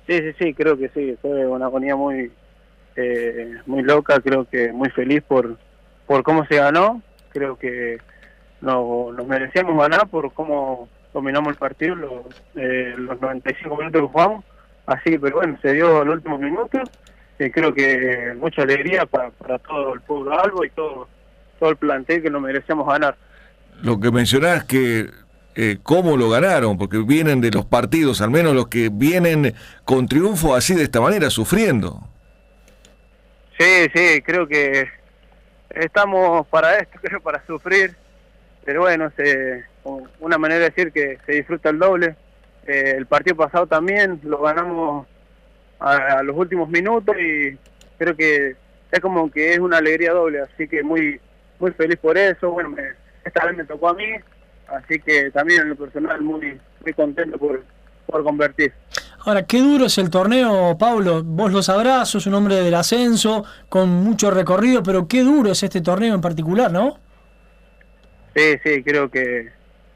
Sí, sí, sí, creo que sí, fue una agonía muy loca, creo que muy feliz por cómo se ganó, creo que nos merecíamos ganar por cómo dominamos el partido, los 95 minutos que jugamos, así, pero bueno, se dio el último minuto, y creo que mucha alegría para todo el pueblo albo y todo el plantel que nos merecíamos ganar. Lo que mencionás que cómo lo ganaron, porque vienen de los partidos, al menos los que vienen con triunfo así de esta manera, sufriendo. Sí, sí, creo que estamos para esto, creo, para sufrir, pero bueno, una manera de decir que se disfruta el doble. El partido pasado también lo ganamos a los últimos minutos y creo que es como que es una alegría doble, así que muy feliz por eso. Bueno, esta vez me tocó a mí, así que también en lo personal muy contento por convertir. Ahora, qué duro es el torneo, Pablo. Vos lo sabrás, sos un hombre del ascenso, con mucho recorrido, pero qué duro es este torneo en particular, ¿no? Sí, sí, creo que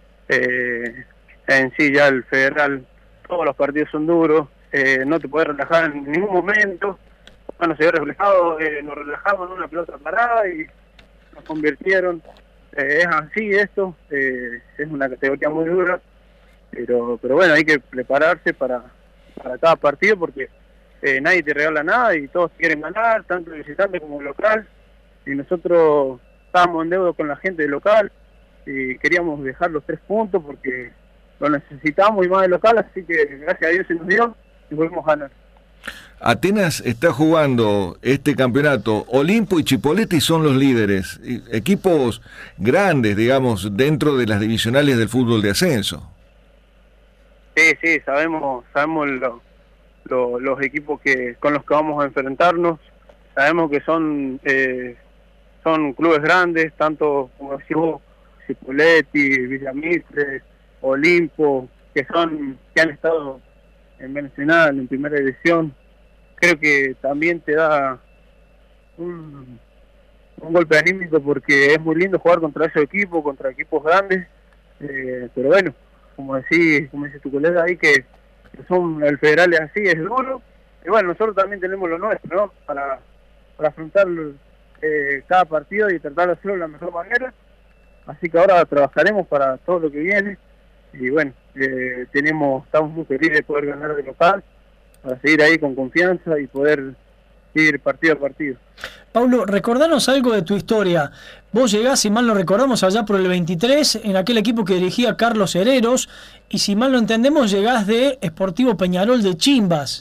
en sí ya el federal, todos los partidos son duros, no te puedes relajar en ningún momento. Bueno, se vio reflejado, nos relajamos en una pelota parada y nos convirtieron. Es así esto, es una categoría muy dura, pero bueno, hay que prepararse para cada partido porque nadie te regala nada y todos quieren ganar, tanto el visitante como el local, y nosotros estábamos en deuda con la gente del local y queríamos dejar los 3 puntos porque lo necesitamos y más del local, así que gracias a Dios se nos dio y volvimos a ganar. Atenas está jugando este campeonato, Olimpo y Chipoleti son los líderes, equipos grandes, digamos, dentro de las divisionales del fútbol de ascenso. Sí, sí, sabemos los equipos con los que vamos a enfrentarnos, sabemos que son clubes grandes, tanto como decís vos, Cipolletti, Villamitre, Olimpo, que han estado en Nacional, en primera división. Creo que también te da un golpe anímico porque es muy lindo jugar contra esos equipos, contra equipos grandes, pero bueno, como dice tu colega ahí, que el federal es así, es duro, y bueno, nosotros también tenemos lo nuestro, ¿no? Para afrontar cada partido y tratar de hacerlo de la mejor manera, así que ahora trabajaremos para todo lo que viene, y bueno, estamos muy felices de poder ganar de local, para seguir ahí con confianza y poder ir partido a partido. Pablo, recordanos algo de tu historia. Vos llegás, si mal no recordamos, allá por el 23, en aquel equipo que dirigía Carlos Hereros, y si mal no entendemos, llegás de Sportivo Peñarol de Chimbas.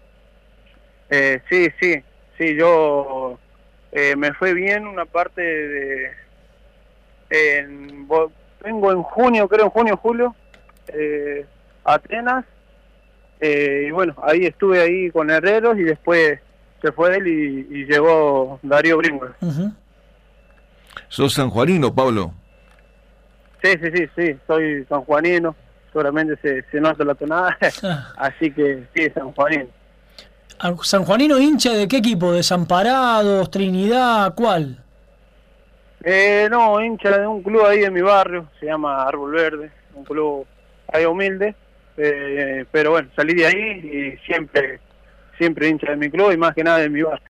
Sí, yo me fue bien una parte vengo en junio, creo en junio, julio, Atenas, y bueno, ahí estuve ahí con Herreros y después se fue él y llegó Darío Bringo. Uh-huh. ¿Sos sanjuanino, Pablo? Sí, soy sanjuanino, seguramente se nota la tonada, así que sí, sanjuanino. ¿Sanjuanino hincha de qué equipo? ¿Desamparados, Trinidad, cuál? No, hincha de un club ahí en mi barrio, se llama Árbol Verde, un club ahí humilde, pero bueno, salí de ahí y siempre hincha de mi club y más que nada de mi barrio.